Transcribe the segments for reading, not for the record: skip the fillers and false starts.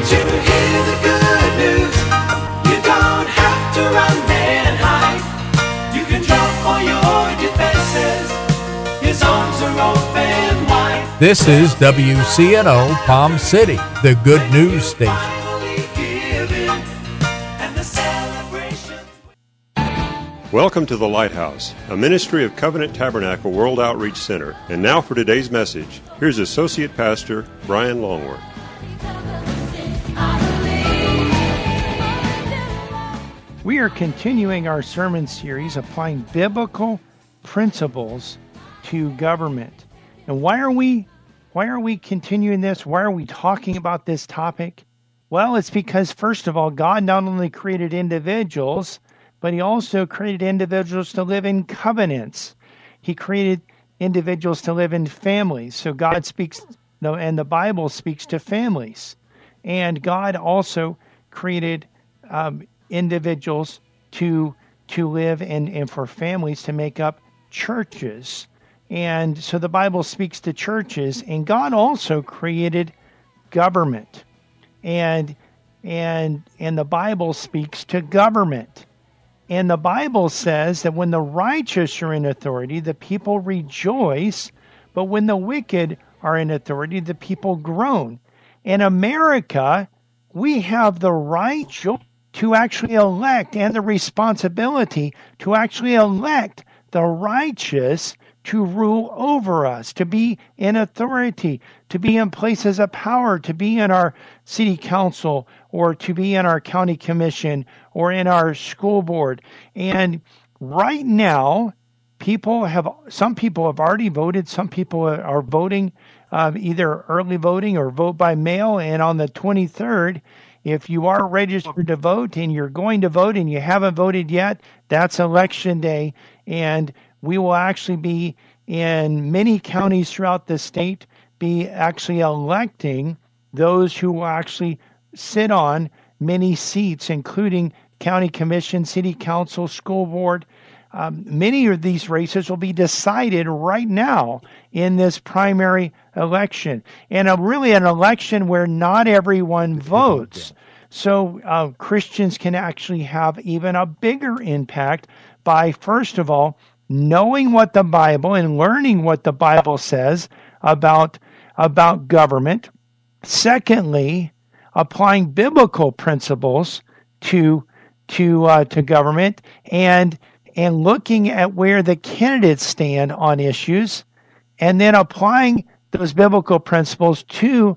you hear the good news? You don't have to run and hide. You can drop all your defenses. His arms are open wide. This is WCNO Palm City, the good news station. Welcome to The Lighthouse, a ministry of Covenant Tabernacle World Outreach Center. And now for today's message, here's Associate Pastor Brian Longworth. We are continuing our sermon series applying biblical principles to government. And why are we continuing this? Why are we talking about this topic? Well, it's because, first of all, God not only created individuals, but he also created individuals to live in covenants. He created individuals to live in families. So God speaks, and the Bible speaks to families. And God also created individuals to live and for families to make up churches. And so the Bible speaks to churches, and God also created government. And the Bible speaks to government. And the Bible says that when the righteous are in authority, the people rejoice, but when the wicked are in authority, the people groan. In America, we have the right to actually elect and the responsibility to actually elect the righteous to rule over us, to be in authority, to be in places of power, to be in our city council or to be in our county commission or in our school board. And right now, some people have already voted. Some people are voting either early voting or vote by mail. And on the 23rd, if you are registered to vote and you're going to vote and you haven't voted yet, that's election day. And we will actually be in many counties throughout the state, be actually electing those who will actually sit on many seats, including county commission, city council, school board. Many of these races will be decided right now in this primary election, and really an election where not everyone votes. So Christians can actually have even a bigger impact by, first of all, knowing what the Bible and learning what the Bible says about government. Secondly, applying biblical principles to government and looking at where the candidates stand on issues, and then applying those biblical principles to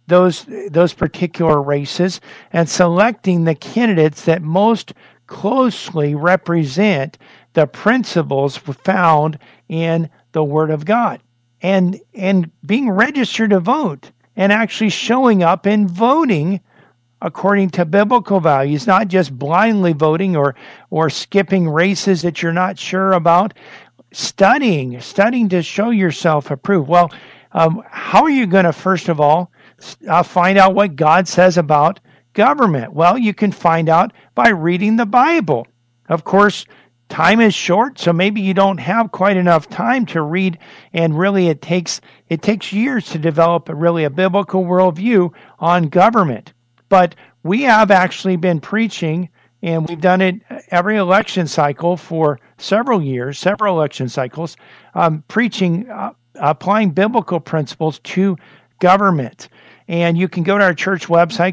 those particular races and selecting the candidates that most closely represent the principles found in the Word of God, and being registered to vote and actually showing up and voting according to biblical values, not just blindly voting or skipping races that you're not sure about. Studying to show yourself approved. Well, how are you going to, first of all, find out what God says about government? Well, you can find out by reading the Bible. Of course, time is short, so maybe you don't have quite enough time to read, and really it takes years to develop a biblical worldview on government. But we have actually been preaching, and we've done it every election cycle for several years, several election cycles, preaching, applying biblical principles to government. And you can go to our church website,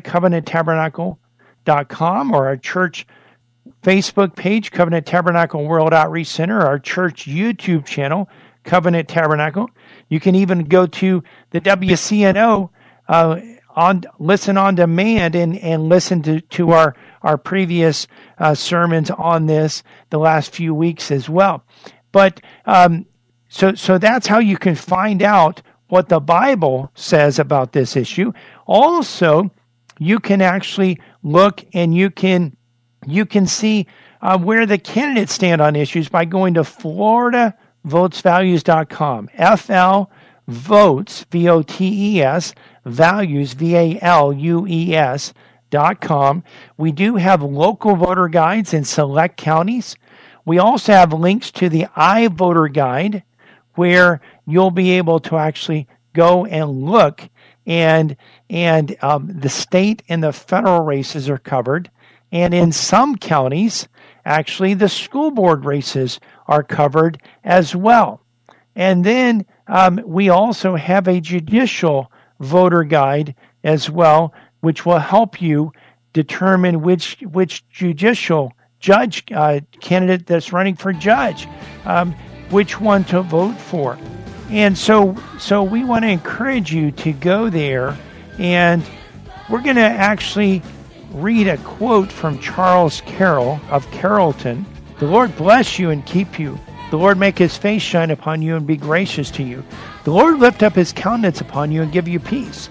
covenanttabernacle.com, or our church Facebook page, Covenant Tabernacle World Outreach Center, our church YouTube channel, Covenant Tabernacle. You can even go to the WCNO listen on demand and listen to our previous sermons on this the last few weeks as well. But so that's how you can find out what the Bible says about this issue. Also, you can actually look and you can see where the candidates stand on issues by going to FloridaVotesValues.com. FL Votes, VOTES, Values, VALUES.com. We do have local voter guides in select counties. We also have links to the iVoter Guide, where you'll be able to actually go and look and the state and the federal races are covered. And in some counties, actually, the school board races are covered as well. And then we also have a judicial voter guide as well, which will help you determine which judicial judge candidate that's running for judge, which one to vote for. And so we want to encourage you to go there, and we're going to actually read a quote from Charles Carroll of Carrollton. The Lord bless you and keep you. The Lord make his face shine upon you and be gracious to you. The Lord lift up his countenance upon you and give you peace.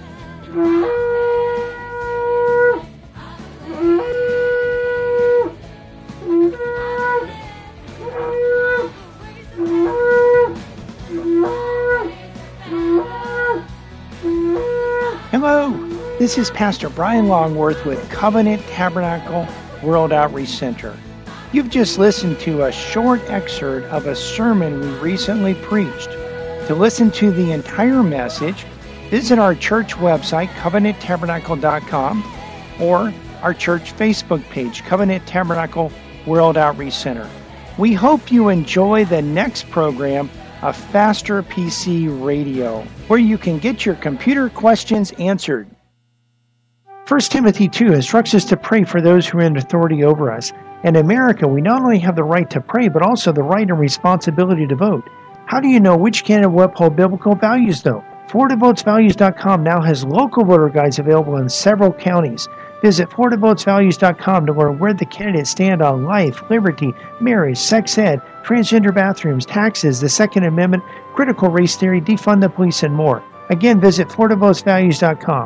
Hello, this is Pastor Brian Longworth with Covenant Tabernacle World Outreach Center. You've just listened to a short excerpt of a sermon we recently preached. To listen to the entire message, visit our church website, covenanttabernacle.com, or our church Facebook page, Covenant Tabernacle World Outreach Center. We hope you enjoy the next program of Faster PC Radio, where you can get your computer questions answered. 1 Timothy 2 instructs us to pray for those who are in authority over us. In America, we not only have the right to pray, but also the right and responsibility to vote. How do you know which candidate will uphold biblical values, though? FloridaVotesValues.com now has local voter guides available in several counties. Visit FloridaVotesValues.com to learn where the candidates stand on life, liberty, marriage, sex ed, transgender bathrooms, taxes, the Second Amendment, critical race theory, defund the police, and more. Again, visit FloridaVotesValues.com.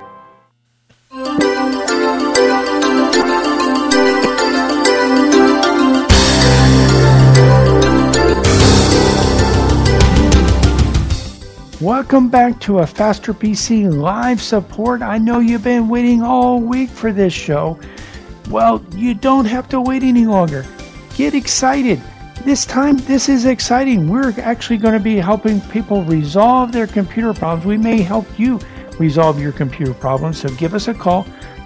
Welcome back to a Faster PC live support. I know you've been waiting all week for this show. Well, you don't have to wait any longer. Get excited. This time, this is exciting. We're actually going to be helping people resolve their computer problems. We may help you resolve your computer problems. So give us a call,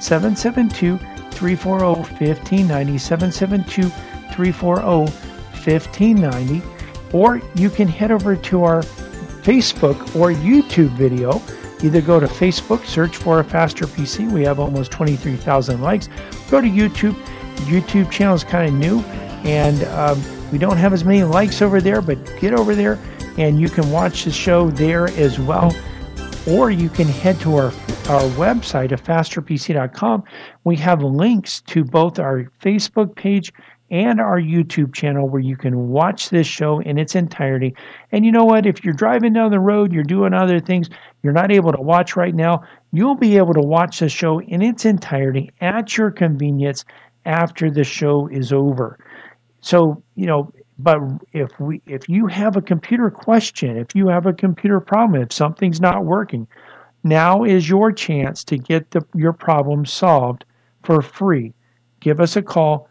772-340-1590, 772-340-1590. Or you can head over to our Facebook or YouTube video. Either go to Facebook, search for a Faster PC. We have almost 23,000 likes. Go to YouTube. YouTube channel is kind of new, and we don't have as many likes over there, but get over there and you can watch the show there as well. Or you can head to our website at fasterpc.com. We have links to both our Facebook page and our YouTube channel where you can watch this show in its entirety. And you know what? If you're driving down the road, you're doing other things, you're not able to watch right now, you'll be able to watch the show in its entirety at your convenience after the show is over. So, but if you have a computer question, if you have a computer problem, if something's not working, now is your chance to get your problem solved for free. Give us a call,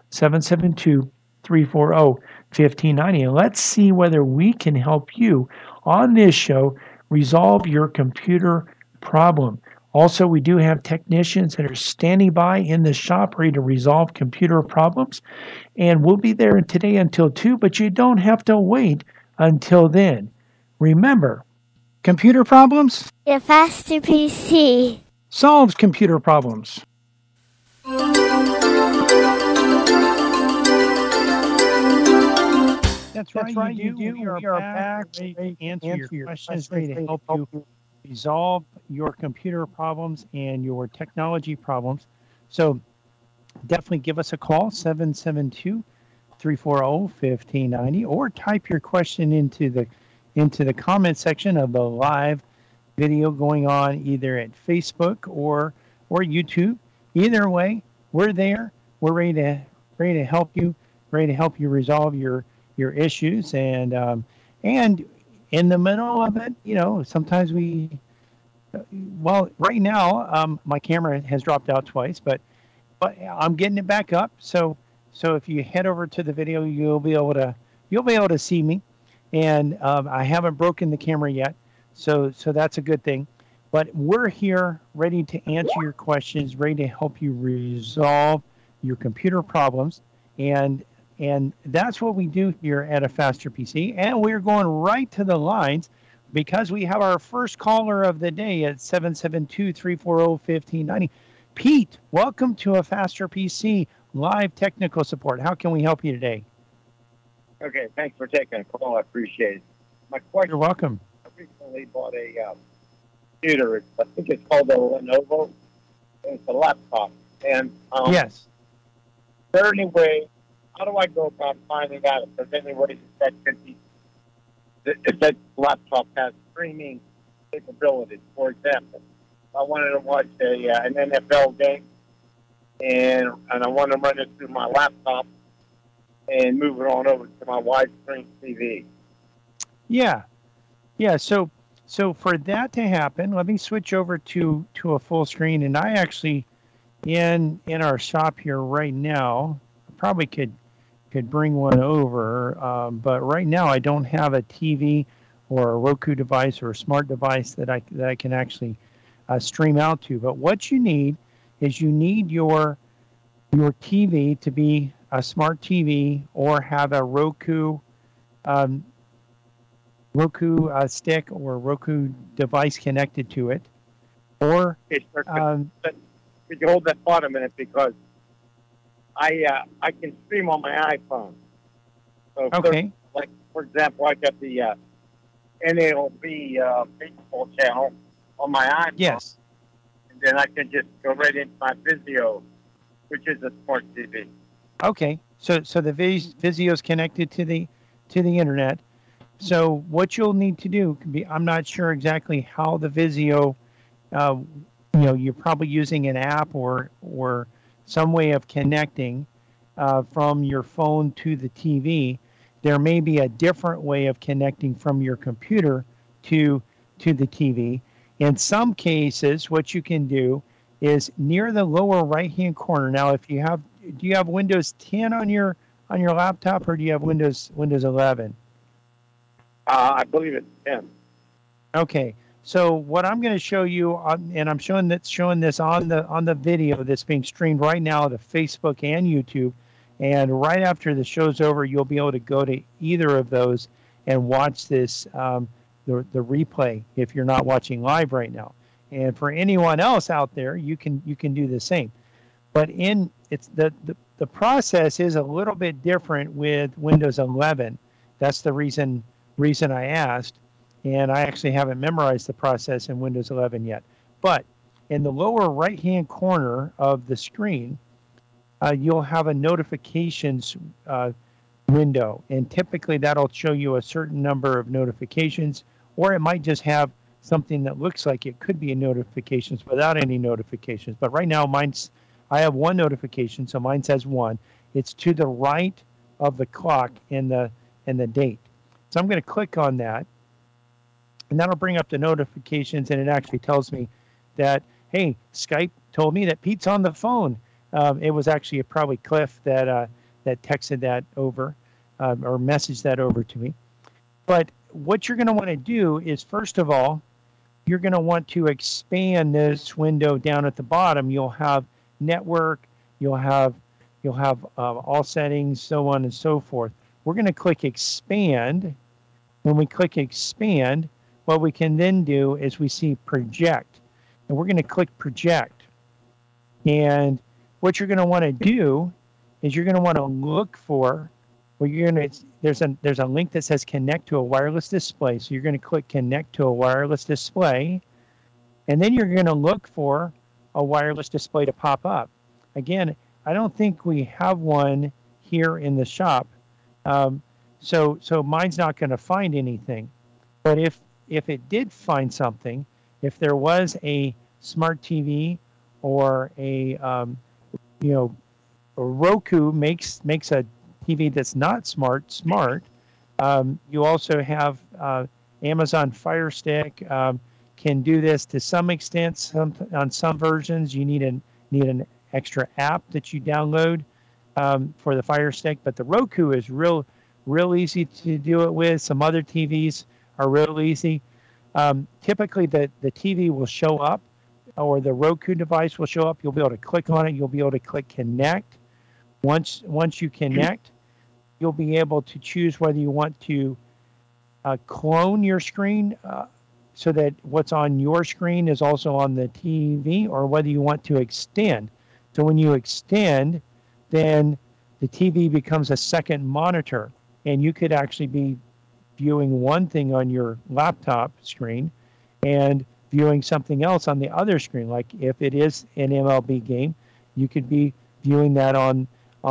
772-340-1590, and let's see whether we can help you on this show resolve your computer problem. Also, we do have technicians that are standing by in the shop ready to resolve computer problems, and we'll be there today until 2, but you don't have to wait until then. Remember, computer problems? Your Faster PC solves computer problems. That's right, you do. We are back ready to answer your questions, ready to help you resolve your computer problems and your technology problems. So definitely give us a call, 772-340-1590, or type your question into the comment section of the live video going on either at Facebook or YouTube. Either way, we're there. We're ready to help you, resolve your issues, and in the middle of it, sometimes right now, my camera has dropped out twice, but I'm getting it back up. So if you head over to the video, you'll be able to see me, and I haven't broken the camera yet, so that's a good thing. But we're here ready to answer your questions, ready to help you resolve your computer problems. And and that's what we do here at A Faster PC. And we're going right to the lines because we have our first caller of the day at 772-340-1590. Pete, welcome to A Faster PC live technical support. How can we help you today? Okay, thanks for taking a call. I appreciate it. My You're question: welcome. I recently bought a computer. I think it's called a Lenovo. It's a laptop. And Yes. is there any way? How do I go about finding out if there's any way that could be if that laptop has streaming capabilities? For example, if I wanted to watch an NFL game and I want to run it through my laptop and move it on over to my widescreen TV. Yeah. Yeah. So for that to happen, let me switch over to a full screen. And I actually in our shop here right now, I probably could bring one over, but right now I don't have a TV or a Roku device or a smart device that I can actually stream out to. But what you need is you need your TV to be a smart TV or have a um, Roku stick or Roku device connected to it, or Okay, sir, um, could you hold that thought a minute because I can stream on my iPhone. So okay, like for example, I got the NALB baseball channel on my iPhone, yes, and then I can just go right into my Vizio, which is a smart TV. okay. So the Vizio is connected to the internet. So what you'll need to do can be, I'm not sure exactly how the Vizio, uh, you're probably using an app or some way of connecting from your phone to the TV. There may be a different way of connecting from your computer to the TV. In some cases, what you can do is near the lower right hand corner. Now, if you have, do you have Windows 10 on your laptop, or do you have Windows 11? I believe it's 10. Okay, so what I'm going to show you, and I'm showing this on the video that's being streamed right now to Facebook and YouTube, and right after the show's over, you'll be able to go to either of those and watch this the replay if you're not watching live right now. And for anyone else out there, you can do the same. But it's the process is a little bit different with Windows 11. That's the reason I asked, and I actually haven't memorized the process in Windows 11 yet. But in the lower right-hand corner of the screen, you'll have a notifications window, and typically that'll show you a certain number of notifications, or it might just have something that looks like it could be a notifications without any notifications. But right now, I have one notification, so mine says 1. It's to the right of the clock and the date. So I'm going to click on that, and that'll bring up the notifications, and it actually tells me that, hey, Skype told me that Pete's on the phone. It was actually probably Cliff that texted that over or messaged that over to me. But what you're going to want to do is, first of all, you're going to want to expand this window down at the bottom. You'll have network, you'll have all settings, so on and so forth. We're going to click expand. When we click expand, what we can then do is we see project, and we're going to click project. And what you're going to want to do is you're going to want to look for, well, there's a link that says connect to a wireless display. So you're going to click connect to a wireless display, and then you're going to look for a wireless display to pop up. Again, I don't think we have one here in the shop, so mine's not going to find anything. But if it did find something, if there was a smart TV or a Roku makes a TV that's not smart. You also have Amazon Fire Stick can do this to some extent. On some versions, you need an extra app that you download for the Fire Stick, but the Roku is real easy to do it with. Some other TVs are real easy. typically the TV will show up, or the Roku device will show up. You'll be able to click on it. You'll be able to click connect. Once you connect, you'll be able to choose whether you want to clone your screen so that what's on your screen is also on the TV, or whether you want to extend. So when you extend, then the TV becomes a second monitor, and you could actually be viewing one thing on your laptop screen and viewing something else on the other screen. Like if it is an MLB game, you could be viewing that on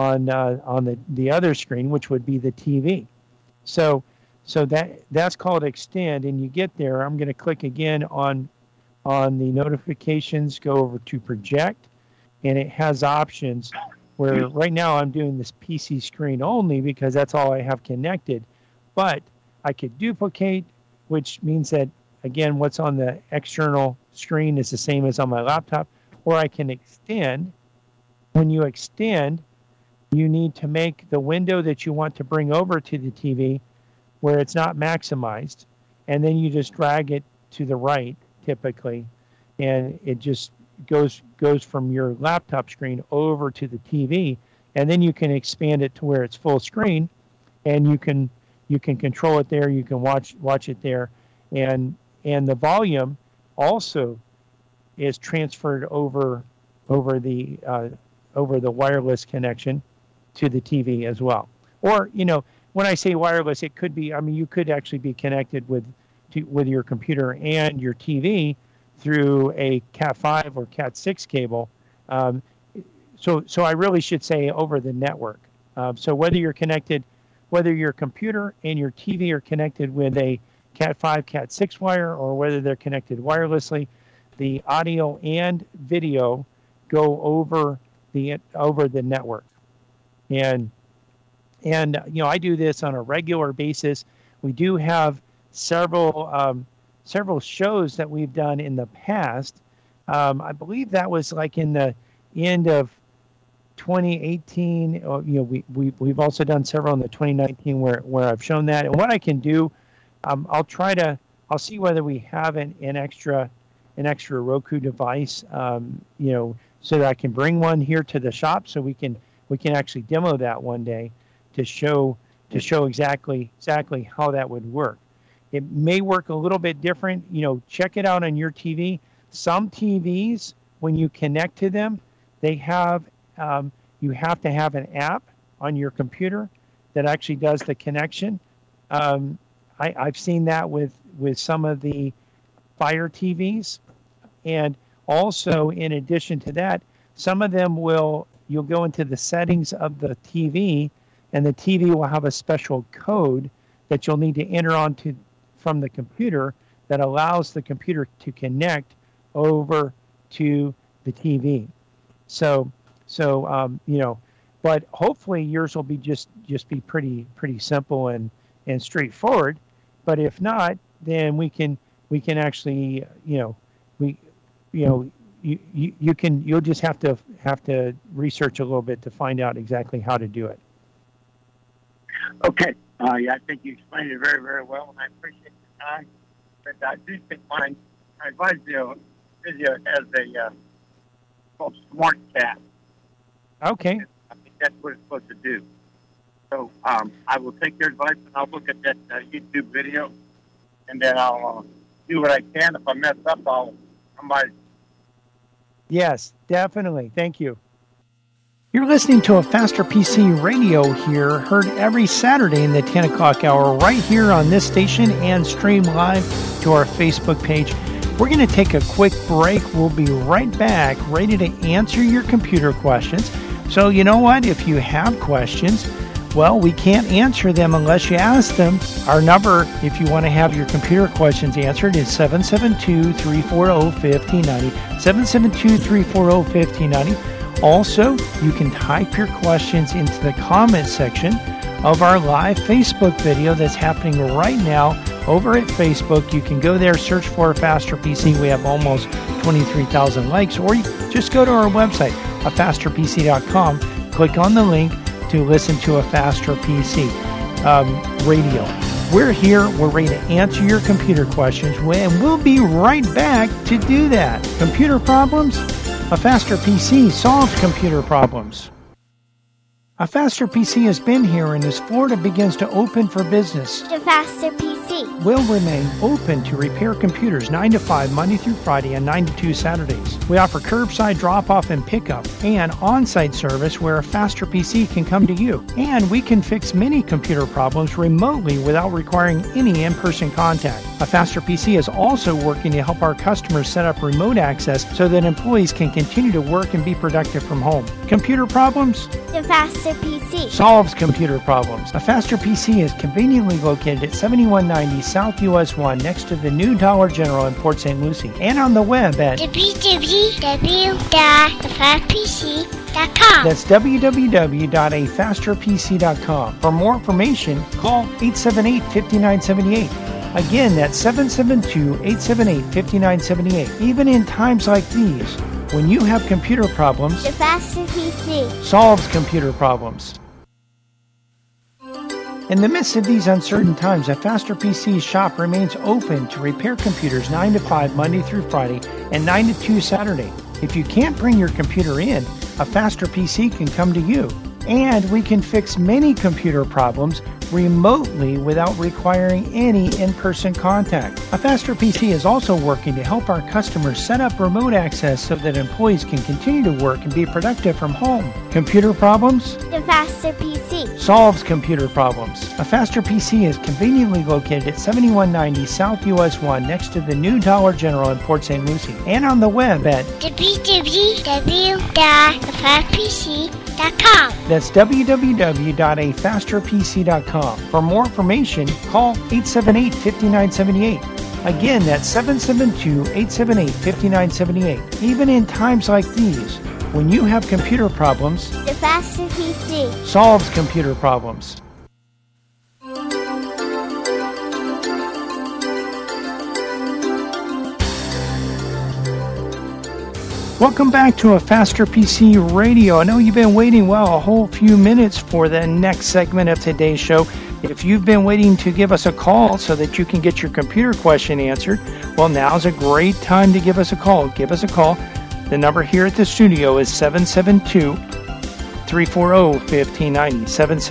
the other screen, which would be the TV. So that's called extend, and you get there. I'm going to click again on the notifications, go over to project, and it has options where right now I'm doing this PC screen only because that's all I have connected. But I could duplicate, which means that, again, what's on the external screen is the same as on my laptop, or I can extend. When you extend, you need to make the window that you want to bring over to the TV where it's not maximized, and then you just drag it to the right, typically, and it just goes from your laptop screen over to the TV, and then you can expand it to where it's full screen, and you can control it there. You can watch it there, and the volume also is transferred over the wireless connection to the TV as well. Or, when I say wireless, it could be, you could actually be connected with your computer and your TV through a Cat5 or Cat6 cable. So I really should say over the network. So whether your computer and your TV are connected with a Cat5, Cat6 wire, or whether they're connected wirelessly, the audio and video go over the network. And I do this on a regular basis. We do have several shows that we've done in the past. I believe that was like in the end of 2018. We've also done several in the 2019 where I've shown that. And what I can do, I'll see whether we have an extra Roku device, so that I can bring one here to the shop so we can actually demo that one day to show exactly how that would work. It may work a little bit different. Check it out on your TV. Some TVs, when you connect to them, they have you have to have an app on your computer that actually does the connection. I've seen that with some of the Fire TVs, and also in addition to that, some of them you'll go into the settings of the TV, and the TV will have a special code that you'll need to enter from the computer that allows the computer to connect over to the TV. But hopefully yours will be just be pretty simple and straightforward. But if not, then we can actually you'll just have to research a little bit to find out exactly how to do it. Okay. I think you explained it very, very well, and I appreciate your time. But I do think my Vizio has a called Smart Cat. Okay. I think that's what it's supposed to do. So I will take your advice, and I'll look at that YouTube video, and then I'll do what I can. If I mess up, I'll come by. Yes, definitely. Thank you. You're listening to a Faster PC radio here, heard every Saturday in the 10 o'clock hour right here on this station and stream live to our Facebook page. We're going to take a quick break. We'll be right back, ready to answer your computer questions. So you know what? If you have questions, well, we can't answer them unless you ask them. Our number, if you want to have your computer questions answered, is 772-340-1590, 772-340-1590. Also, you can type your questions into the comment section of our live Facebook video that's happening right now over at Facebook. You can go there, search for Faster PC. We have almost 23,000 likes. Or you just go to our website, afasterpc.com, click on the link to listen to a Faster PC radio. We're here. We're ready to answer your computer questions, and we'll be right back to do that. Computer problems? A Faster PC solves computer problems. A Faster PC has been here, and as Florida begins to open for business, The Faster PC. will remain open to repair computers 9 to 5 Monday through Friday and 9 to 2 Saturdays. We offer curbside drop-off and pickup and on-site service where a Faster PC can come to you. And we can fix many computer problems remotely without requiring any in-person contact. A Faster PC is also working to help our customers set up remote access so that employees can continue to work and be productive from home. Computer problems? The Faster PC. Solves computer problems. A Faster PC is conveniently located at 7190 South US 1 next to the new Dollar General in Port St. Lucie, and on the web at www.afastpc.com. that's www.afasterpc.com. For more information, call 878-5978. Again, that's 772-878-5978. Even in times like these, when you have computer problems, The Faster PC. solves computer problems. In the midst of these uncertain times, a Faster PC shop remains open to repair computers 9 to 5 Monday through Friday and 9 to 2 Saturday. If you can't bring your computer in, a Faster PC can come to you. And we can fix many computer problems remotely without requiring any in-person contact. A Faster PC is also working to help our customers set up remote access so that employees can continue to work and be productive from home. Computer problems? The Faster PC. Solves computer problems. A Faster PC is conveniently located at 7190 South US 1 next to the new Dollar General in Port St. Lucie, and on the web at www.afastpc.com. that's www.afasterpc.com. For more information, call 878-5978. Again, that's 772-878-5978. Even in times like these, when you have computer problems, The Faster PC. solves computer problems. Welcome back to a Faster PC Radio. I know you've been waiting, a whole few minutes for the next segment of today's show. If you've been waiting to give us a call so that you can get your computer question answered, well, now's a great time to give us a call. Give us a call. The number here at the studio is 772-340-1590.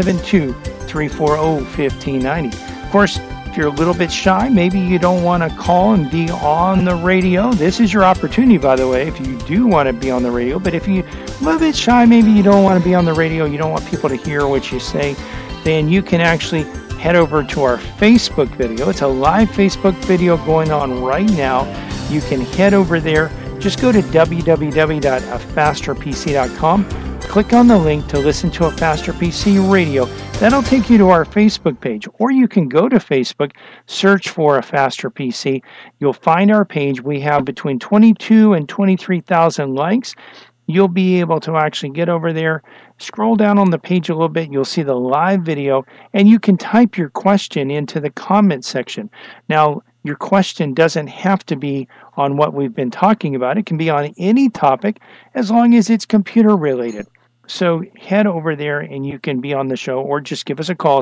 772-340-1590. Of course, if you're a little bit shy, maybe you don't want to call and be on the radio. This is your opportunity, by the way, if you do want to be on the radio. But if you're a little bit shy, maybe you don't want to be on the radio, you don't want people to hear what you say, then you can actually head over to our Facebook video. It's a live Facebook video going on right now. You can head over there. Just go to www.afasterpc.com. Click on the link to listen to a Faster PC Radio. That'll take you to our Facebook page. Or you can go to Facebook, search for a Faster PC. You'll find our page. We have between 22 and 23,000 likes. You'll be able to actually get over there, scroll down on the page a little bit. You'll see the live video, and you can type your question into the comment section. Now, your question doesn't have to be on what we've been talking about. It can be on any topic as long as it's computer related. So head over there and you can be on the show, or just give us a call,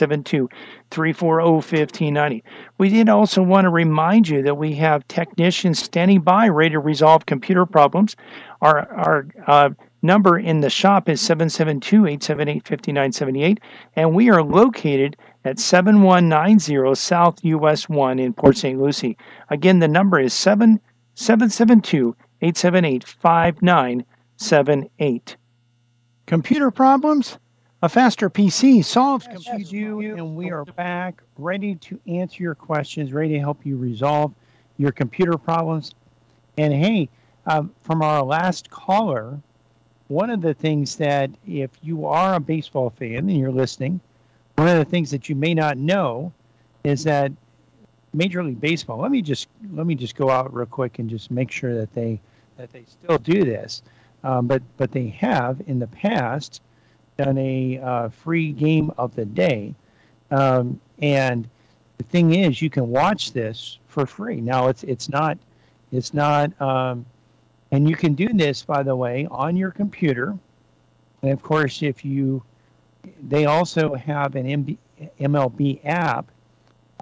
772-340-1590. We did also want to remind you that we have technicians standing by ready to resolve computer problems. Our number in the shop is 772-878-5978, and we are located at 7190 South US 1 in Port St. Lucie. Again, the number is 772-878-5978. Computer problems? A Faster PC solves computer, and we are back ready to answer your questions, ready to help you resolve your computer problems. And hey, from our last caller, one of the things that if you are a baseball fan and you're listening, one of the things that you may not know is that Major League Baseball. Let me just go out real quick and just make sure that they still do this. But they have in the past done a free game of the day, and the thing is, you can watch this for free. Now it's not, and you can do this, by the way, on your computer. And of course, they also have an MLB app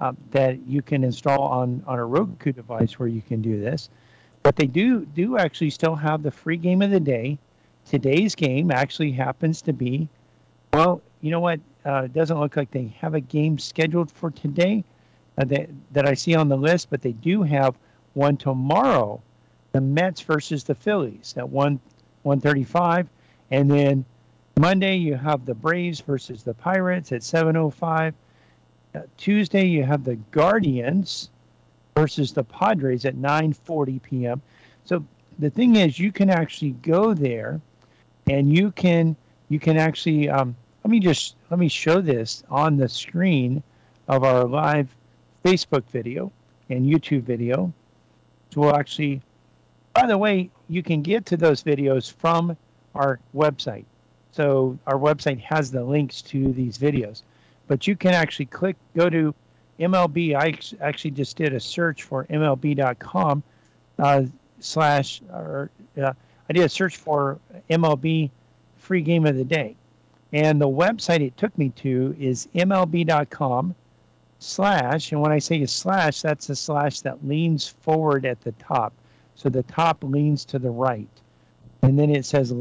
that you can install on a Roku device where you can do this. But they do actually still have the free game of the day. Today's game actually happens to be, well, you know what? It doesn't look like they have a game scheduled for today that I see on the list, but they do have one tomorrow, the Mets versus the Phillies at 1:35, and then Monday you have the Braves versus the Pirates at 7:05. Tuesday you have the Guardians versus the Padres at 9:40 p.m. So the thing is, you can actually go there, and you can actually let me show this on the screen of our live Facebook video and YouTube video. So we'll actually, by the way, you can get to those videos from our website. So our website has the links to these videos, but you can actually go to MLB. I actually just did a search for MLB.com I did a search for MLB free game of the day. And the website it took me to is MLB.com/ and when I say a slash, that's a slash that leans forward at the top. So the top leans to the right. And then it says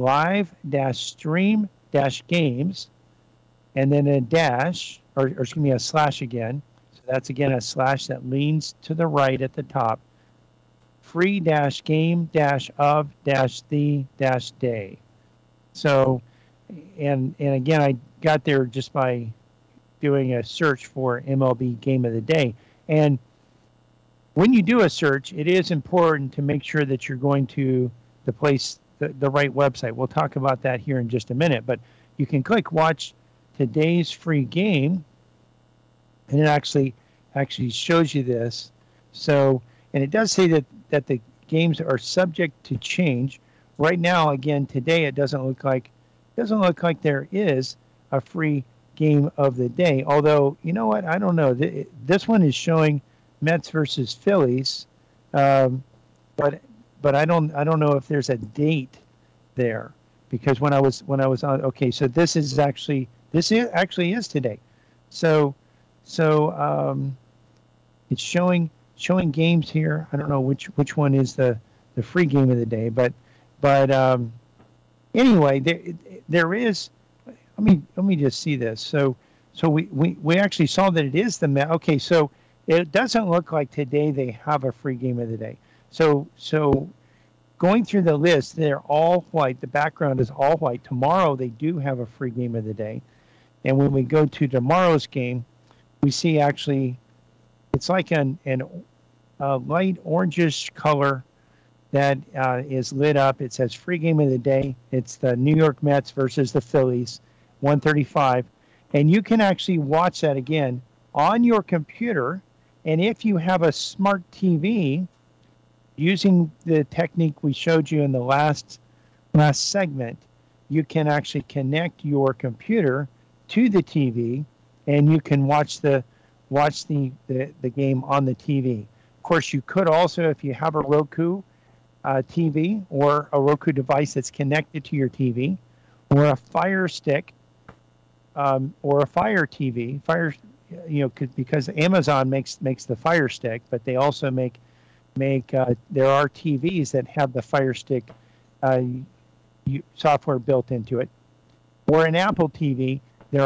live-stream-games, and then a dash, or excuse me, a slash again. So that's again a slash that leans to the right at the top. Free-game-of-the-day. So, and again, I got there just by doing a search for MLB Game of the Day. And when you do a search, it is important to make sure that you're going to the place, the right website. We'll talk about that here in just a minute. But you can click Watch Today's Free Game, and it actually shows you this. So, and it does say that the games are subject to change. Right now, again, today it doesn't look like there is a free game of the day. Although, you know what? I don't know. This one is showing Mets versus Phillies, but I don't know if there's a date there, because when I was on, okay, so this actually is today. So it's showing games here. I don't know which one is the free game of the day, but anyway, there is. Let me just see this. So we actually saw that it is the Met. Okay, so it doesn't look like today they have a free game of the day. So going through the list, they're all white. The background is all white. Tomorrow they do have a free game of the day, and when we go to tomorrow's game, we see actually it's like a light orangish color that is lit up. It says free game of the day. It's the New York Mets versus the Phillies, 1:35, and you can actually watch that again on your computer. And if you have a smart TV, using the technique we showed you in the last segment, you can actually connect your computer to the TV, and you can watch the game on the TV. Of course, you could also, if you have a Roku TV or a Roku device that's connected to your TV, or a Fire Stick, or a Fire TV, because Amazon makes the Fire Stick, but they also make there are TVs that have the Fire Stick software built into it. Or an Apple TV,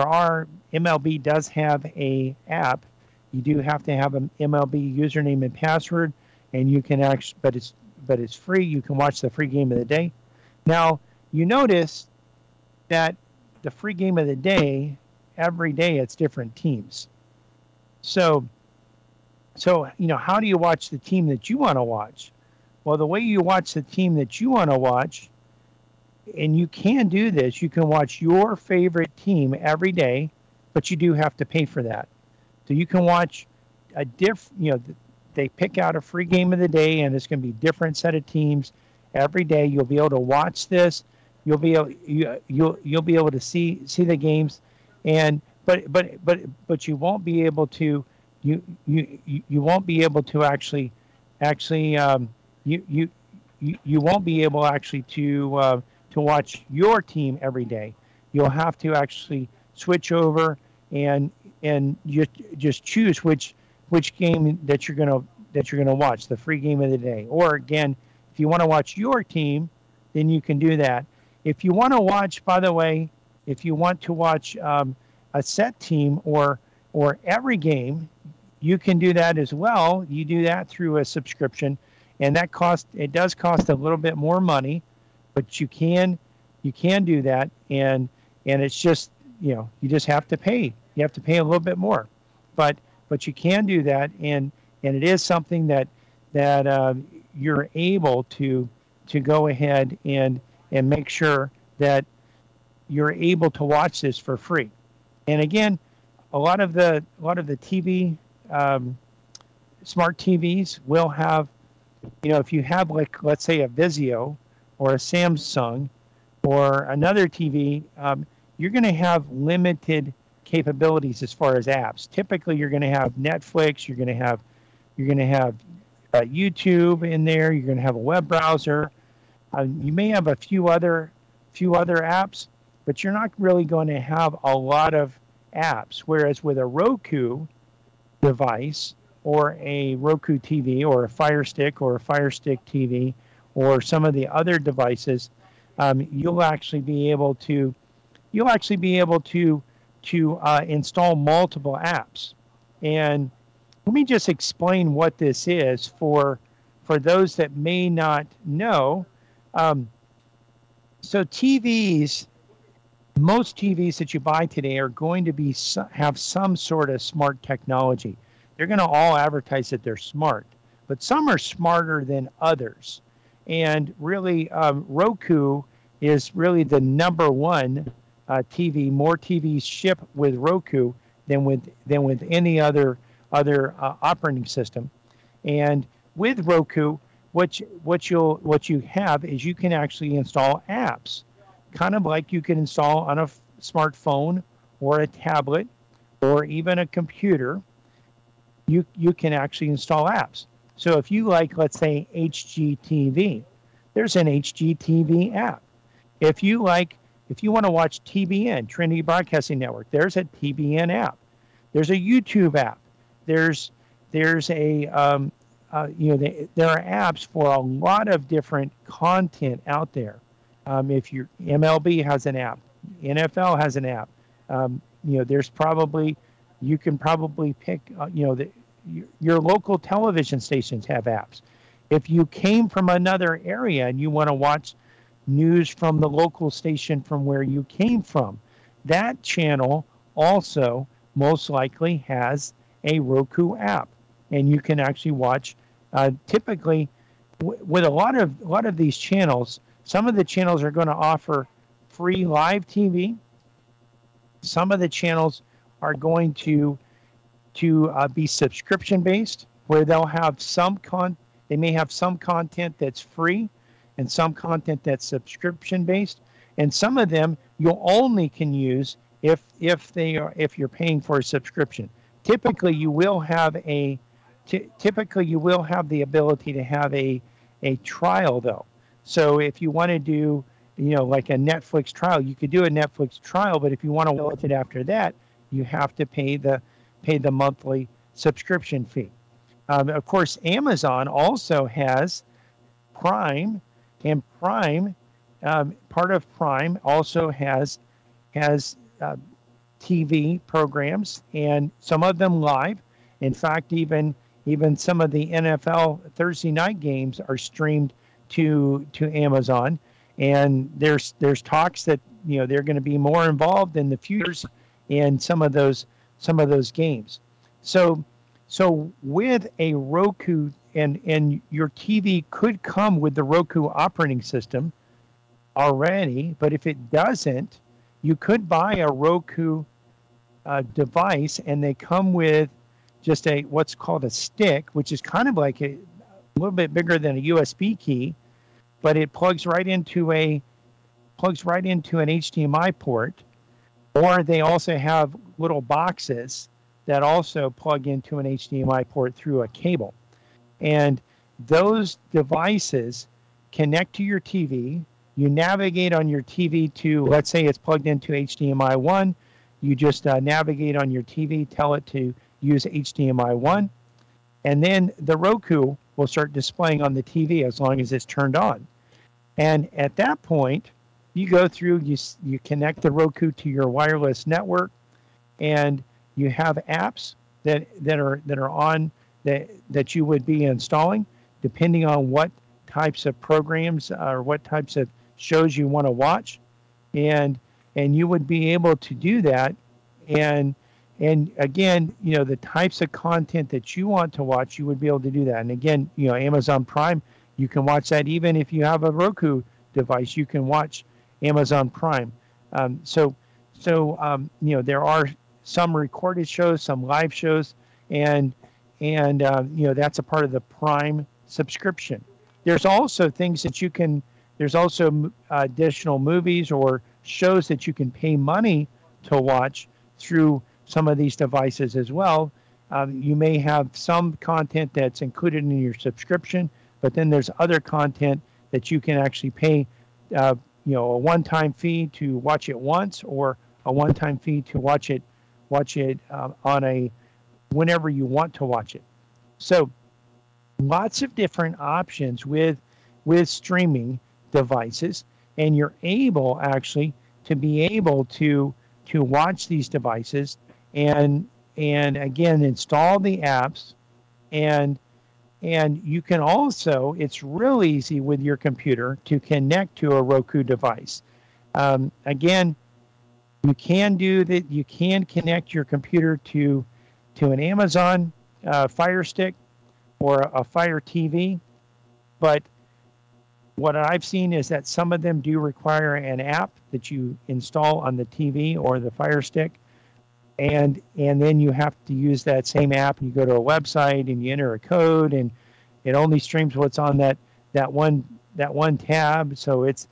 MLB does have a app. You do have to have an MLB username and password, and you can but it's free. You can watch the free game of the day. Now, you notice that the free game of the day, every day it's different teams. So how do you watch the team that you want to watch? Well, the way you watch the team that you want to watch, and you can do this, you can watch your favorite team every day, but you do have to pay for that. So you can watch they pick out a free game of the day, and it's going to be a different set of teams every day. You'll be able to watch this. You'll be able to see the games, and but you won't be able to you won't be able to actually you won't be able actually to watch your team every day. You'll have to actually switch over and you just choose which which game that you're gonna watch, the free game of the day. Or again, if you want to watch your team, then you can do that. If you want to watch, by the way, if you want to watch a set team or every game, you can do that as well. You do that through a subscription, and it does cost a little bit more money, but you can do that, and it's just, you just have to pay. You have to pay a little bit more, but you can do that, and it is something that you're able to go ahead and make sure that you're able to watch this for free. And again, a lot of the TV, smart TVs will have, if you have, like, let's say a Vizio or a Samsung or another TV, you're going to have limited capabilities as far as apps. Typically, you're going to have Netflix, you're going to have YouTube in there, you're going to have a web browser. You may have a few other apps, but you're not really going to have a lot of apps. Whereas with a Roku device or a Roku TV or a Fire Stick TV or some of the other devices, you'll actually be able to install multiple apps. And let me just explain what this is for those that may not know. So TVs, most TVs that you buy today are going to have some sort of smart technology. They're going to all advertise that they're smart, but some are smarter than others. And really, Roku is really the number one TV. More TVs ship with Roku than with any other operating system. And with Roku, what you have is you can actually install apps, kind of like you can install on a smartphone or a tablet or even a computer. You can actually install apps. So if you like, let's say, HGTV, there's an HGTV app. If you want to watch TBN, Trinity Broadcasting Network, there's a TBN app. There's a YouTube app. There's a there are apps for a lot of different content out there. If your MLB has an app, NFL has an app. There's probably, you can probably pick. Your local television stations have apps. If you came from another area and you want to watch news from the local station from where you came from, that channel also most likely has a Roku app, and you can actually watch. Typically, with a lot of these channels, some of the channels are going to offer free live TV. Some of the channels are going to be subscription based, where they'll have they may have some content that's free and some content that's subscription based, and some of them you only can use if you're paying for a subscription. Typically, you will have the ability to have a trial, though. So if you want to do, like a Netflix trial, you could do a Netflix trial, but if you want to watch it after that, you have to pay the monthly subscription fee. Of course, Amazon also has Prime, and Prime, part of Prime also has TV programs, and some of them live. In fact, even some of the NFL Thursday night games are streamed to Amazon, and there's talks that they're going to be more involved in the future in some of those games. So with a Roku, and your TV could come with the Roku operating system already, but if it doesn't, you could buy a Roku device, and they come with just what's called a stick, which is kind of like a little bit bigger than a USB key, but it plugs right into an HDMI port. Or they also have little boxes that also plug into an HDMI port through a cable. And those devices connect to your TV. You navigate on your TV to, let's say it's plugged into HDMI 1. You just navigate on your TV, tell it to use HDMI 1. And then the Roku will start displaying on the TV as long as it's turned on. And at that point, you go through, you connect the Roku to your wireless network, and you have apps that are on that you would be installing, depending on what types of programs or what types of shows you want to watch, and you would be able to do that. And again, the types of content that you want to watch, you would be able to do that. And again, Amazon Prime, you can watch that even if you have a Roku device. You can watch Amazon Prime. So there are some recorded shows, some live shows, and that's a part of the Prime subscription. There's also things that you can. There's also additional movies or shows that you can pay money to watch through some of these devices as well. You may have some content that's included in your subscription, but then there's other content that you can actually pay, a one-time fee to watch it once, or a one-time fee to watch it on a whenever you want to watch it. So lots of different options with streaming devices, and you're able actually to be able to watch these devices and again install the apps, and you can also, it's real easy with your computer to connect to a Roku device. Again, you can do that. You can connect your computer to an Amazon Fire Stick or a Fire TV, but what I've seen is that some of them do require an app that you install on the TV or the Fire Stick, and then you have to use that same app. You go to a website and you enter a code, and it only streams what's on that one tab. So it's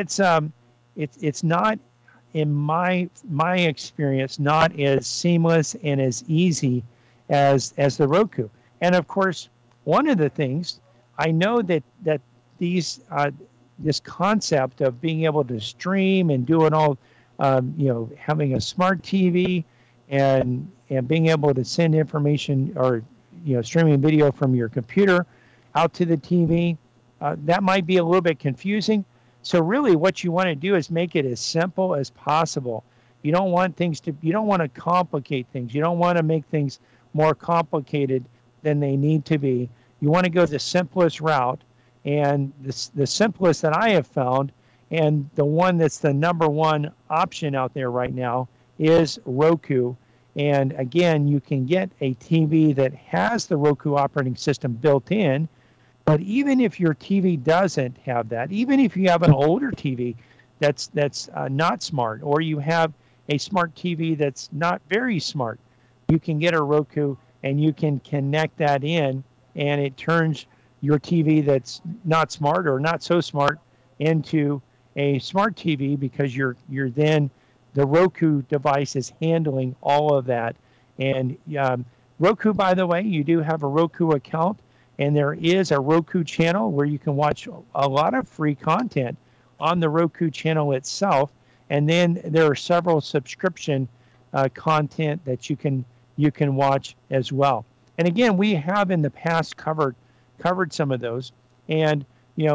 not, in my experience, not as seamless and as easy as the Roku. And of course, one of the things I know that these this concept of being able to stream and do it all, having a smart TV and being able to send information or streaming video from your computer out to the TV, that might be a little bit confusing. So really, what you want to do is make it as simple as possible. You don't want to complicate things. You don't want to make things more complicated than they need to be. You want to go the simplest route. And the simplest that I have found, and the one that's the number one option out there right now, is Roku. And again, you can get a TV that has the Roku operating system built in. But even if your TV doesn't have that, even if you have an older TV that's not smart, or you have a smart TV that's not very smart, you can get a Roku and you can connect that in, and it turns your TV that's not smart or not so smart into a smart TV, because you're then, the Roku device is handling all of that. And Roku, by the way, you do have a Roku account, and there is a Roku channel where you can watch a lot of free content on the Roku channel itself. And then there are several subscription content that you can watch as well. And again, we have in the past covered some of those, and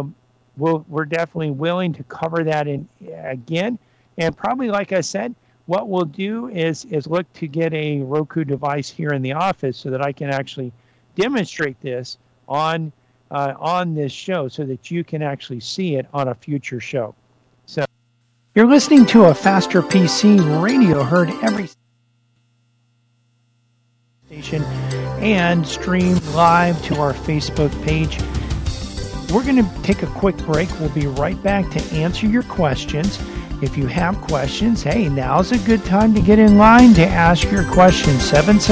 we're definitely willing to cover that in again. And probably, like I said, what we'll do is look to get a Roku device here in the office so that I can actually demonstrate this on this show, so that you can actually see it on a future show. So you're listening to a Faster PC radio, heard every station and streamed live to our Facebook page. We're going to take a quick break. We'll be right back to answer your questions. If you have questions, hey, now's a good time to get in line to ask your questions.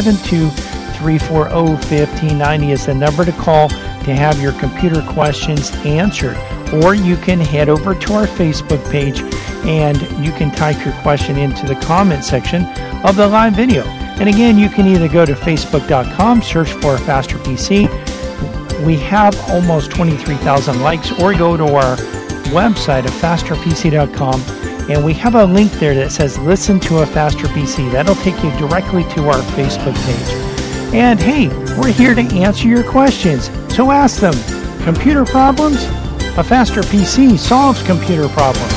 772-340-1590 is the number to call to have your computer questions answered. Or you can head over to our Facebook page and you can type your question into the comment section of the live video. And again, you can either go to facebook.com, search for Faster PC. We have almost 23,000 likes, or go to our website at fasterpc.com, and we have a link there that says listen to a Faster PC. That'll take you directly to our Facebook page. And hey, We're here to answer your questions, so ask them. Computer problems? A Faster PC solves computer problems.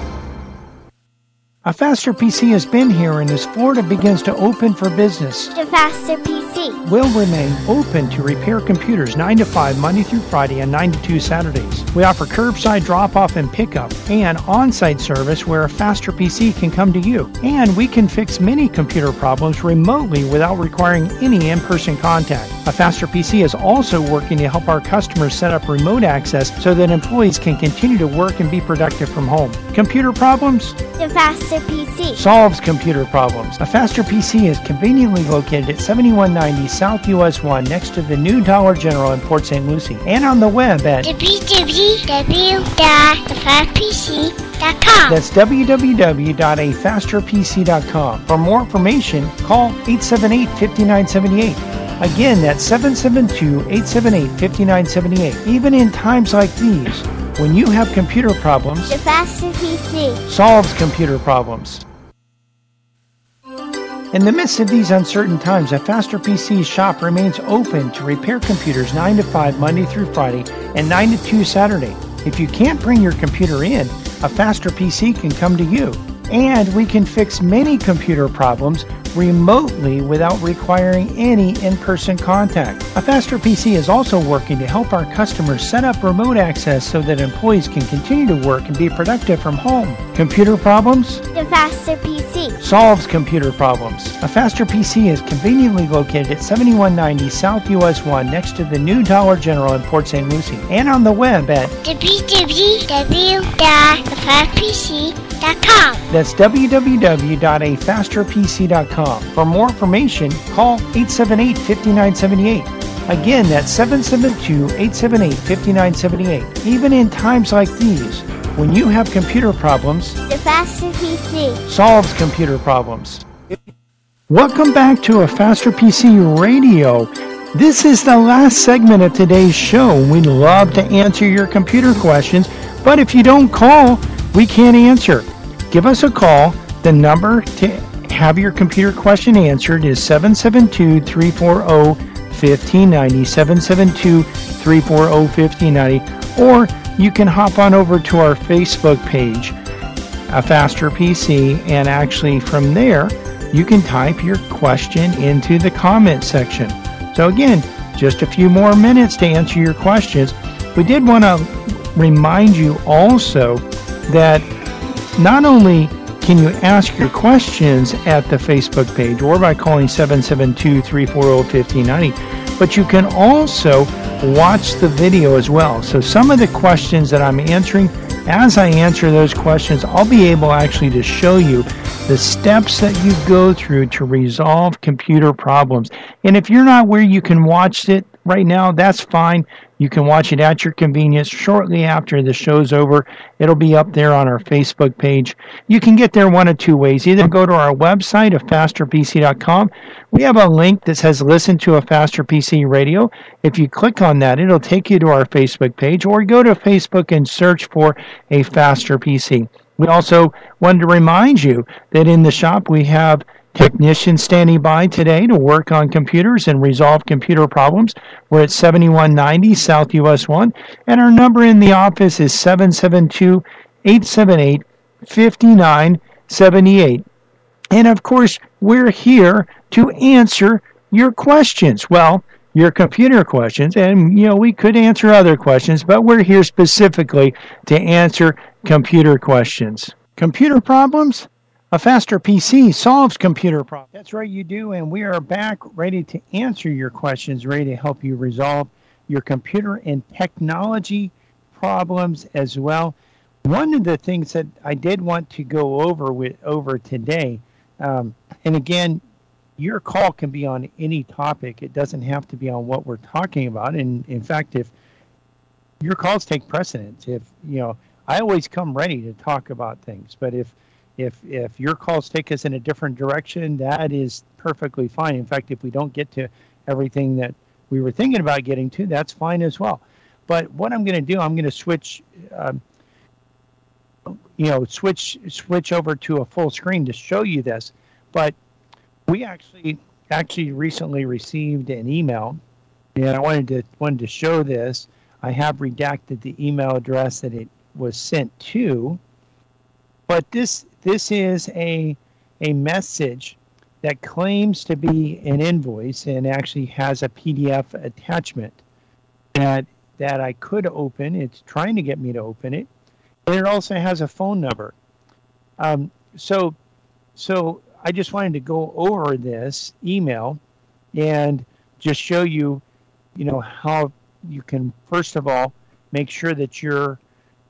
A Faster PC has been here, and as Florida begins to open for business, The Faster PC. will remain open to repair computers 9 to 5 Monday through Friday and 9 to 2 Saturdays. We offer curbside drop-off and pickup and on-site service where a Faster PC can come to you. And we can fix many computer problems remotely without requiring any in-person contact. A Faster PC is also working to help our customers set up remote access so that employees can continue to work and be productive from home. Computer problems? The Faster PC. Solves computer problems. A Faster PC is conveniently located at 7190 South US 1 next to the new Dollar General in Port St. Lucie, and on the web at www.afasterpc.com. that's www.afasterpc.com. For more information, call 878-5978. Again, that's 772-878-5978. Even in times like these, when you have computer problems, The Faster PC. solves computer problems. In the midst of these uncertain times, a Faster PC shop remains open to repair computers 9 to 5 Monday through Friday and 9 to 2 Saturday. If you can't bring your computer in, a Faster PC can come to you. And we can fix many computer problems remotely without requiring any in-person contact. A Faster PC is also working to help our customers set up remote access so that employees can continue to work and be productive from home. Computer problems? The Faster PC. Solves computer problems. A Faster PC is conveniently located at 7190 South US 1 next to the new Dollar General in Port St. Lucie, and on the web at www.afasterpc.com. that's www.afasterpc.com. For more information, call 878-5978. Again, that's 772-878-5978. Even in times like these, when you have computer problems, The Faster PC. solves computer problems. Welcome back to A Faster PC Radio. This is the last segment of today's show. We'd love to answer your computer questions, but if you don't call, we can't answer. Give us a call. The number to have your computer question answered is 772-340-1590, 772-340-1590, or you can hop on over to our Facebook page, A Faster PC, and actually from there, you can type your question into the comment section. So again, just a few more minutes to answer your questions. We did want to remind you also that not only can you ask your questions at the Facebook page or by calling 772-340-1590, but you can also watch the video as well. So some of the questions that I'm answering, as I answer those questions, I'll be able actually to show you the steps that you go through to resolve computer problems. And if you're not where you can watch it right now, that's fine. You can watch it at your convenience shortly after the show's over. It'll be up there on our Facebook page. You can get there one of two ways. Either go to our website, afasterpc.com. We have a link that says Listen to A Faster PC Radio. If you click on that, it'll take you to our Facebook page, or go to Facebook and search for A Faster PC. We also wanted to remind you that in the shop we have technicians standing by today to work on computers and resolve computer problems. We're at 7190 South US 1, and our number in the office is 772-878-5978. And of course, we're here to answer your questions. Well, your computer questions, and we could answer other questions, but we're here specifically to answer computer questions. Computer problems? A Faster PC solves computer problems. That's right, you do, and we are back ready to answer your questions, ready to help you resolve your computer and technology problems as well. One of the things that I did want to go over today, and again, your call can be on any topic. It doesn't have to be on what we're talking about. And in fact, if your calls take precedence, I always come ready to talk about things, but if your calls take us in a different direction, that is perfectly fine. In fact, if we don't get to everything that we were thinking about getting to, that's fine as well. But what I'm going to do, I'm going to switch over to a full screen to show you this. But we actually recently received an email And I wanted to show this. I have redacted the email address that it was sent to, but this is a message that claims to be an invoice and actually has a PDF attachment that I could open. It's trying to get me to open it, and it also has a phone number. So I just wanted to go over this email and just show you, how you can, first of all, make sure that you're,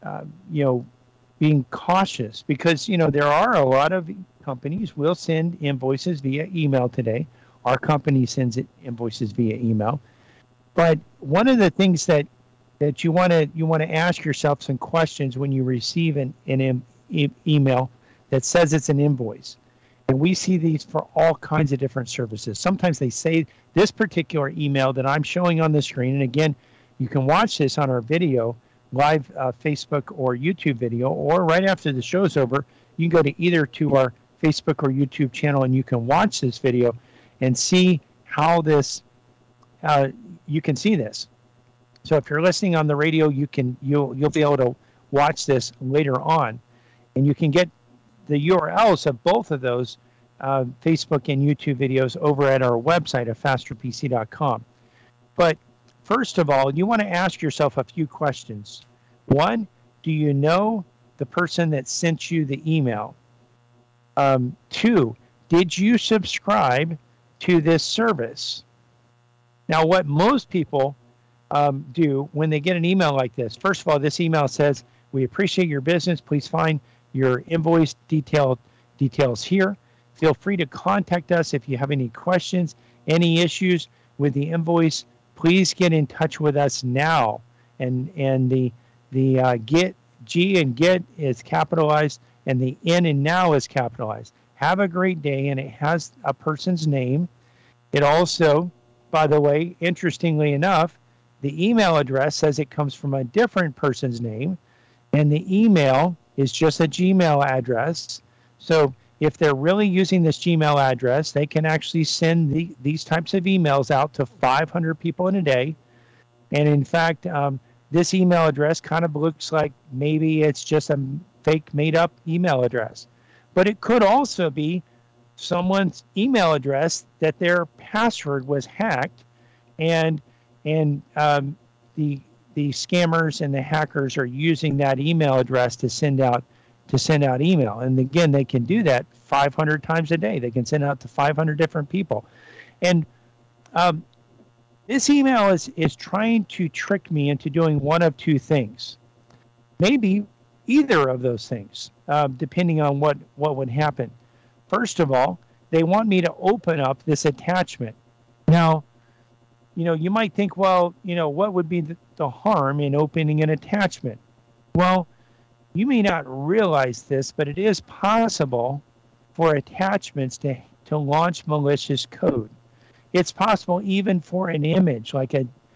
being cautious, because, there are a lot of companies will send invoices via email today. Our company sends invoices via email. But one of the things that you want to ask yourself some questions when you receive an email that says it's an invoice. And we see these for all kinds of different services. Sometimes they say this particular email that I'm showing on the screen, and again, you can watch this on our video, live Facebook or YouTube video, or right after the show's over, you can go to either to our Facebook or YouTube channel and you can watch this video and see how this, you can see this. So if you're listening on the radio, you'll be able to watch this later on, and you can get the URLs of both of those Facebook and YouTube videos over at our website at fasterpc.com. But first of all, you want to ask yourself a few questions. One, do you know the person that sent you the email? Two, did you subscribe to this service? Now, what most people do when they get an email like this, first of all, this email says, "We appreciate your business. Please find your invoice details here. Feel free to contact us if you have any questions, any issues with the invoice. Please get in touch with us now." And the get, G and get is capitalized, and the N and now is capitalized. Have a great day, and it has a person's name. It also, by the way, interestingly enough, the email address says it comes from a different person's name, and the email is just a Gmail address. So if they're really using this Gmail address, they can actually send these types of emails out to 500 people in a day. And in fact, this email address kind of looks like maybe it's just a fake made-up email address. But it could also be someone's email address that their password was hacked, and the scammers and the hackers are using that email address to send out email. And again, they can do that 500 times a day. They can send out to 500 different people. And this email is trying to trick me into doing one of two things. Maybe either of those things, depending on what would happen. First of all, they want me to open up this attachment. Now, you might think, well, what would be the harm in opening an attachment? Well, you may not realize this, but it is possible for attachments to launch malicious code. It's possible even for an image, like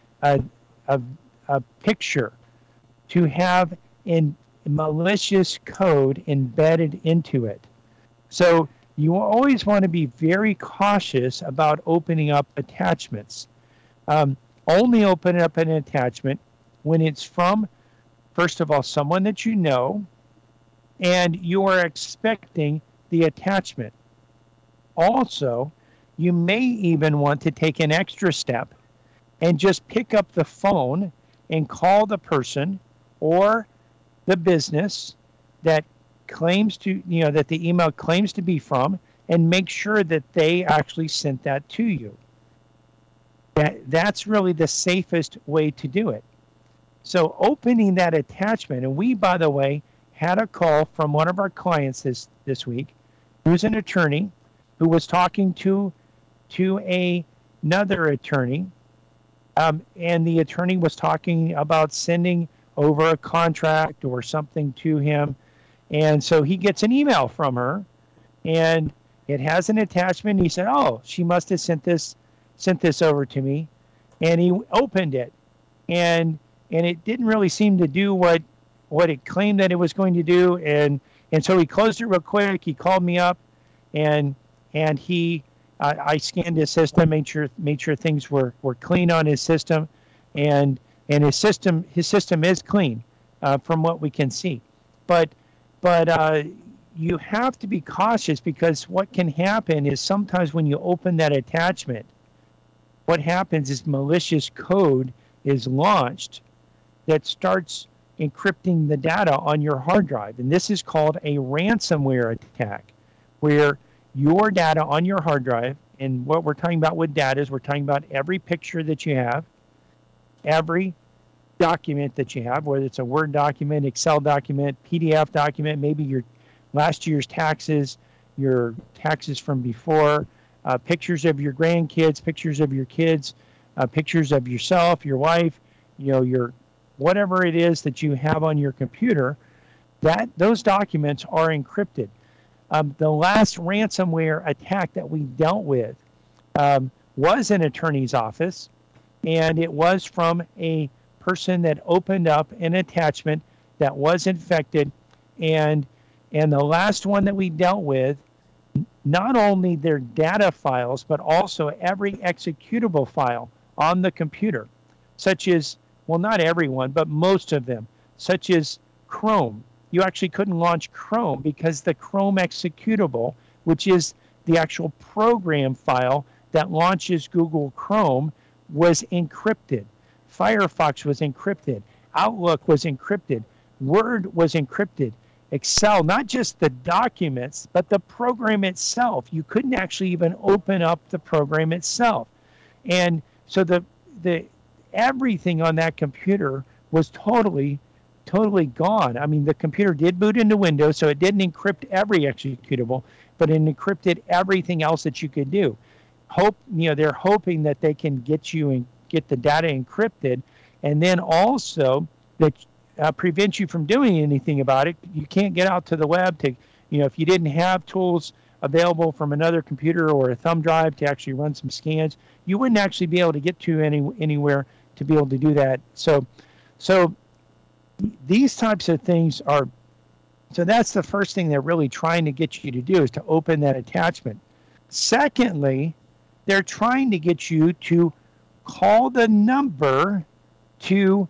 a picture, to have malicious code embedded into it. So you always want to be very cautious about opening up attachments. Only open up an attachment when it's from, first of all, someone that you know, and you are expecting the attachment. Also, you may even want to take an extra step and just pick up the phone and call the person or the business that claims to, that the email claims to be from, and make sure that they actually sent that to you. That's really the safest way to do it. So opening that attachment, and we, by the way, had a call from one of our clients this week, who's an attorney, who was talking to another attorney, and the attorney was talking about sending over a contract or something to him, and so he gets an email from her, and it has an attachment. He said, "Oh, she must have sent this over to me," and he opened it, and it didn't really seem to do what it claimed that it was going to do, and so he closed it real quick. He called me up, and he I scanned his system, made sure things were clean on his system, and his system is clean from what we can see. But you have to be cautious, because what can happen is sometimes when you open that attachment, what happens is malicious code is launched that starts encrypting the data on your hard drive. And this is called a ransomware attack, where your data on your hard drive, and what we're talking about with data is we're talking about every picture that you have, every document that you have, whether it's a Word document, Excel document, PDF document, maybe your last year's taxes, your taxes from before, pictures of your grandkids, pictures of your kids, pictures of yourself, your wife, your whatever it is that you have on your computer, that those documents are encrypted. The last ransomware attack that we dealt with was an attorney's office, and it was from a person that opened up an attachment that was infected, and the last one that we dealt with, not only their data files, but also every executable file on the computer, such as, well, not everyone, but most of them, such as Chrome. You actually couldn't launch Chrome because the Chrome executable, which is the actual program file that launches Google Chrome, was encrypted. Firefox was encrypted. Outlook was encrypted. Word was encrypted. Excel, not just the documents, but the program itself. You couldn't actually even open up the program itself. And so the everything on that computer was totally gone. I mean, the computer did boot into Windows, so it didn't encrypt every executable, but it encrypted everything else that you could do. They're hoping that they can get you and get the data encrypted, and then also that prevent you from doing anything about it. You can't get out to the web to, if you didn't have tools available from another computer or a thumb drive to actually run some scans, you wouldn't actually be able to get to anywhere to be able to do that. So these types of things are, so that's the first thing they're really trying to get you to do, is to open that attachment. Secondly, they're trying to get you to call the number to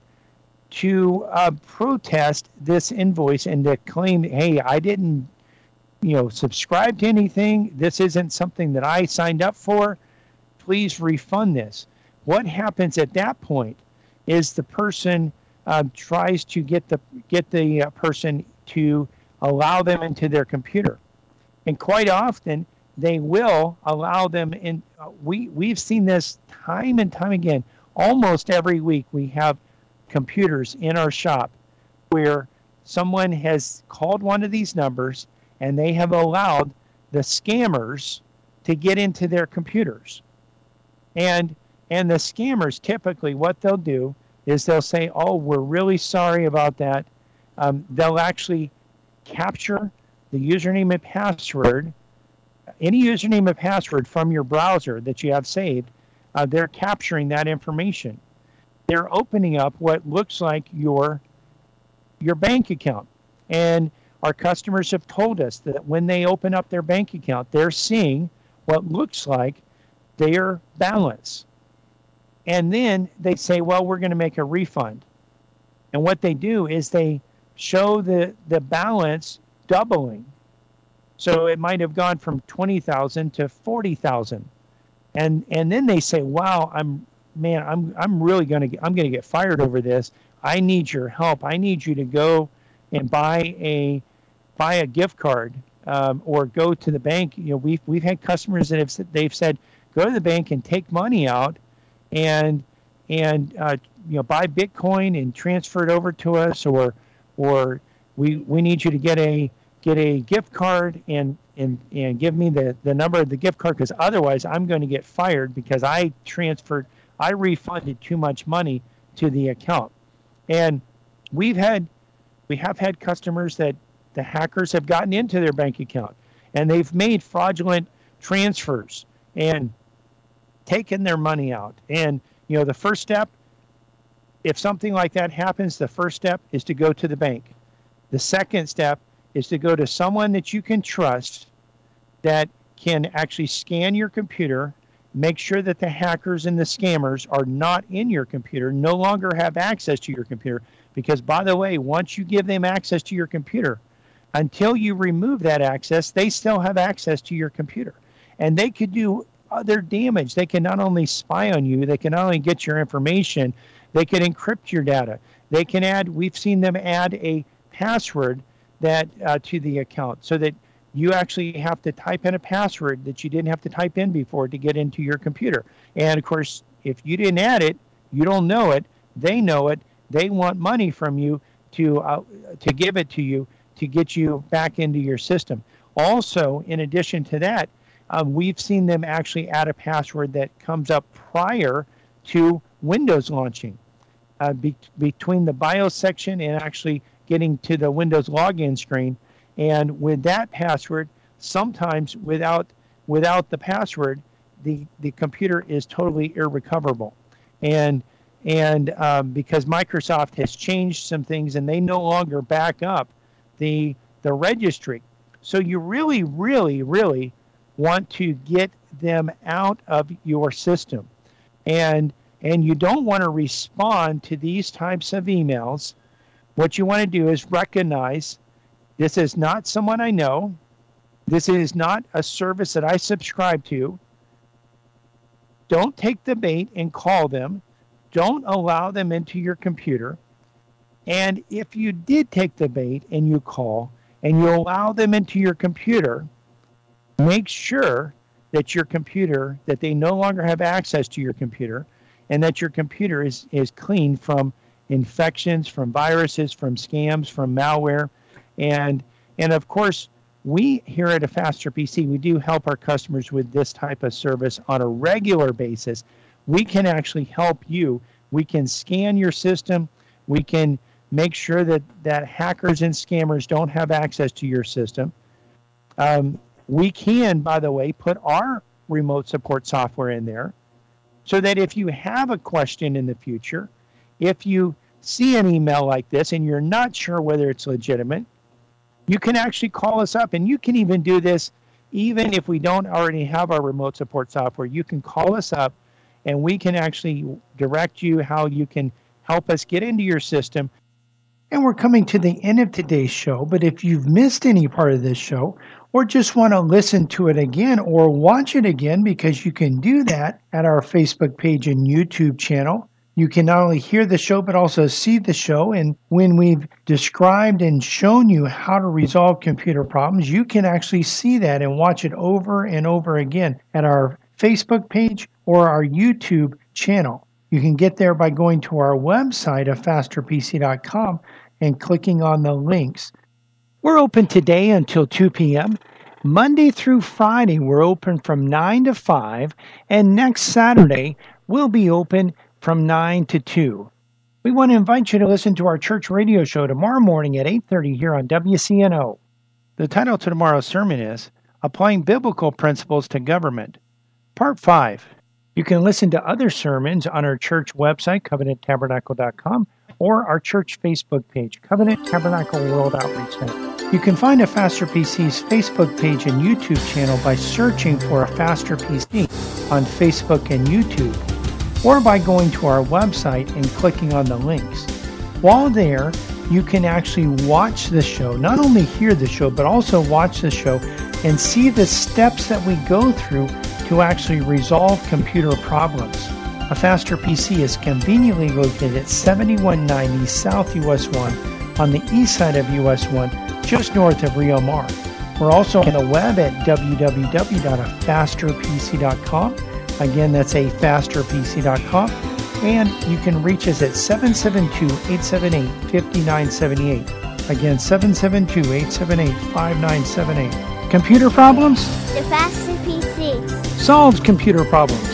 protest this invoice and to claim, hey, I didn't, subscribe to anything. This isn't something that I signed up for. Please refund this. What happens at that point is the person tries to get the person to allow them into their computer, and quite often they will allow them in. We've seen this time and time again. Almost every week we have computers in our shop where someone has called one of these numbers and they have allowed the scammers to get into their computers. And the scammers, typically what they'll do is they'll say, oh, we're really sorry about that. They'll actually capture the username and password, any username and password from your browser that you have saved. They're capturing that information. They're opening up what looks like your bank account. And our customers have told us that when they open up their bank account, they're seeing what looks like their balance. And then they say, well, we're going to make a refund. And what they do is they show the balance doubling. So it might have gone from 20,000 to 40,000. And then they say, wow, I'm really going to get fired over this. I need your help. I need you to go and buy a gift card, or go to the bank. We've had customers that they've said, go to the bank and take money out and buy Bitcoin and transfer it over to us, or we need you to get a gift card and give me the number of the gift card, because otherwise I'm going to get fired because I refunded too much money to the account. And we have had customers that the hackers have gotten into their bank account and they've made fraudulent transfers and taken their money out. And the first step, if something like that happens, the first step is to go to the bank. The second step is to go to someone that you can trust that can actually scan your computer, make sure that the hackers and the scammers are not in your computer, no longer have access to your computer. Because, by the way, once you give them access to your computer, until you remove that access, they still have access to your computer. And they could do other damage. They can not only spy on you, they can not only get your information, they can encrypt your data. They can add, we've seen them add a password that to the account so that you actually have to type in a password that you didn't have to type in before to get into your computer. And of course, if you didn't add it, you don't know it, they know it, they want money from you to give it to you to get you back into your system. Also, in addition to that, we've seen them actually add a password that comes up prior to Windows launching. Between the BIOS section and actually getting to the Windows login screen. And with that password, sometimes without the password, the computer is totally irrecoverable. And because Microsoft has changed some things and they no longer back up the registry. So you really, really, really want to get them out of your system. And you don't want to respond to these types of emails. What you want to do is recognize this is not someone I know. This is not a service that I subscribe to. Don't take the bait and call them. Don't allow them into your computer. And if you did take the bait and you call and you allow them into your computer, make sure that your computer, that they no longer have access to your computer, and that your computer is clean from infections, from viruses, from scams, from malware. And of course, we here at A Faster PC, we do help our customers with this type of service on a regular basis. We can actually help you. We can scan your system. We can make sure that hackers and scammers don't have access to your system. We can, by the way, put our remote support software in there so that if you have a question in the future, if you see an email like this and you're not sure whether it's legitimate, you can actually call us up. And you can even do this even if we don't already have our remote support software. You can call us up and we can actually direct you how you can help us get into your system. And we're coming to the end of today's show, but if you've missed any part of this show or just want to listen to it again or watch it again, because you can do that at our Facebook page and YouTube channel. You can not only hear the show, but also see the show. And when we've described and shown you how to resolve computer problems, you can actually see that and watch it over and over again at our Facebook page or our YouTube channel. You can get there by going to our website at fasterpc.com and clicking on the links. We're open today until 2 p.m. Monday through Friday, we're open from 9 to 5. And next Saturday, we'll be open from 9 to 2. We want to invite you to listen to our church radio show tomorrow morning at 8:30 here on WCNO. The title to tomorrow's sermon is Applying Biblical Principles to Government, Part 5. You can listen to other sermons on our church website, covenanttabernacle.com, or our church Facebook page, Covenant Tabernacle World Outreach Center. You can find A Faster PC's Facebook page and YouTube channel by searching for A Faster PC on Facebook and YouTube, or by going to our website and clicking on the links. While there, you can actually watch the show, not only hear the show, but also watch the show and see the steps that we go through to actually resolve computer problems. A Faster PC is conveniently located at 7190 South US 1 on the east side of US 1, just north of Rio Mar. We're also on the web at www.afasterpc.com. Again, that's afasterpc.com. And you can reach us at 772-878-5978. Again, 772-878-5978. Computer problems? The Faster PC. Solves computer problems.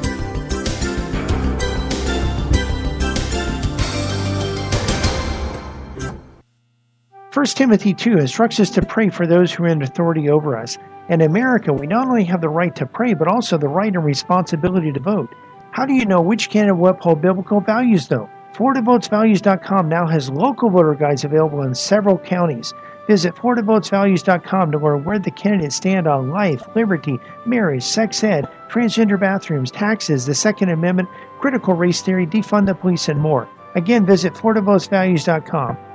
1 Timothy 2 instructs us to pray for those who are in authority over us. In America, we not only have the right to pray, but also the right and responsibility to vote. How do you know which candidate will uphold biblical values, though? FloridaVotesValues.com now has local voter guides available in several counties. Visit FloridaVotesValues.com to learn where the candidates stand on life, liberty, marriage, sex ed, transgender bathrooms, taxes, the Second Amendment, critical race theory, defund the police, and more. Again, visit FloridaVotesValues.com.